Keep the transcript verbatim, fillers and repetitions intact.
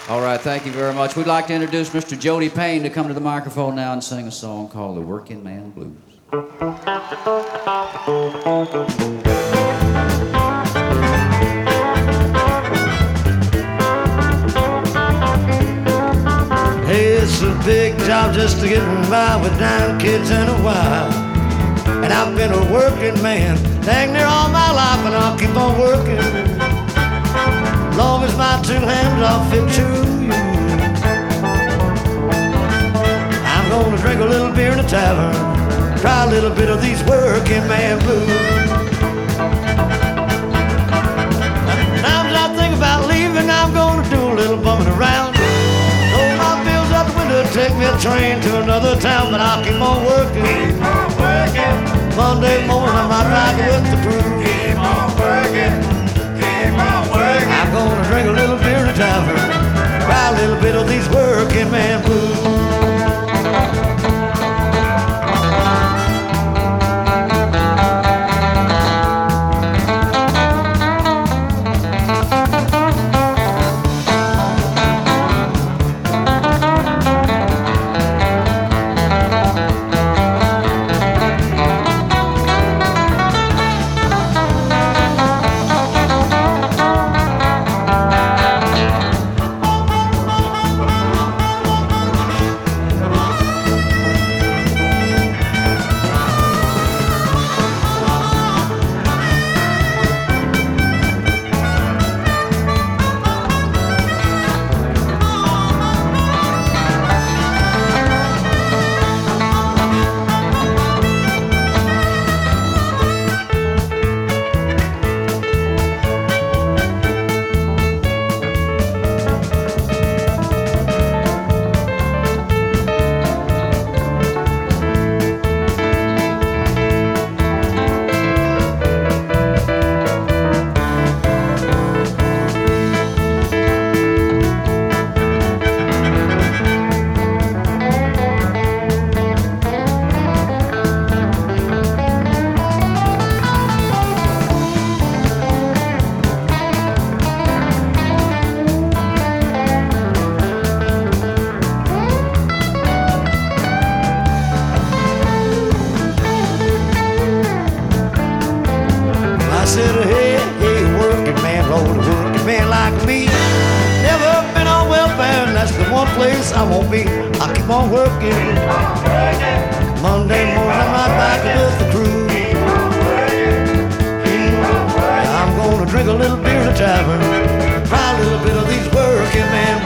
All right, thank you very much. We'd like to introduce Mister Jody Payne to come to the microphone now and sing a song called The Working Man Blues. Hey, it's a big job just to get by with nine kids and a wife. And I've been a working man dang near all my life, and I'll keep on working as long as my two hands are fit to use. I'm gonna drink a little beer in a tavern, try a little bit of these working man blues. Sometimes I think about leaving, I'm gonna do a little bumming around. Throw my bills out the window, take me a train to another town, but I'll keep on working. Keep on working. Monday morning I might ride with the crew. Keep on working. Keep on working. I'm gonna drink a little beer in a tavern, try a little bit of these working man blues. I said, hey, hey, working man, Lord, a working man like me. Never been on welfare, and that's the one place I won't be. I keep on working. Keep on working. Monday morning I'm right back with the crew. Keep on working. Keep on working. I'm gonna drink a little beer in a tavern, try a little bit of these working man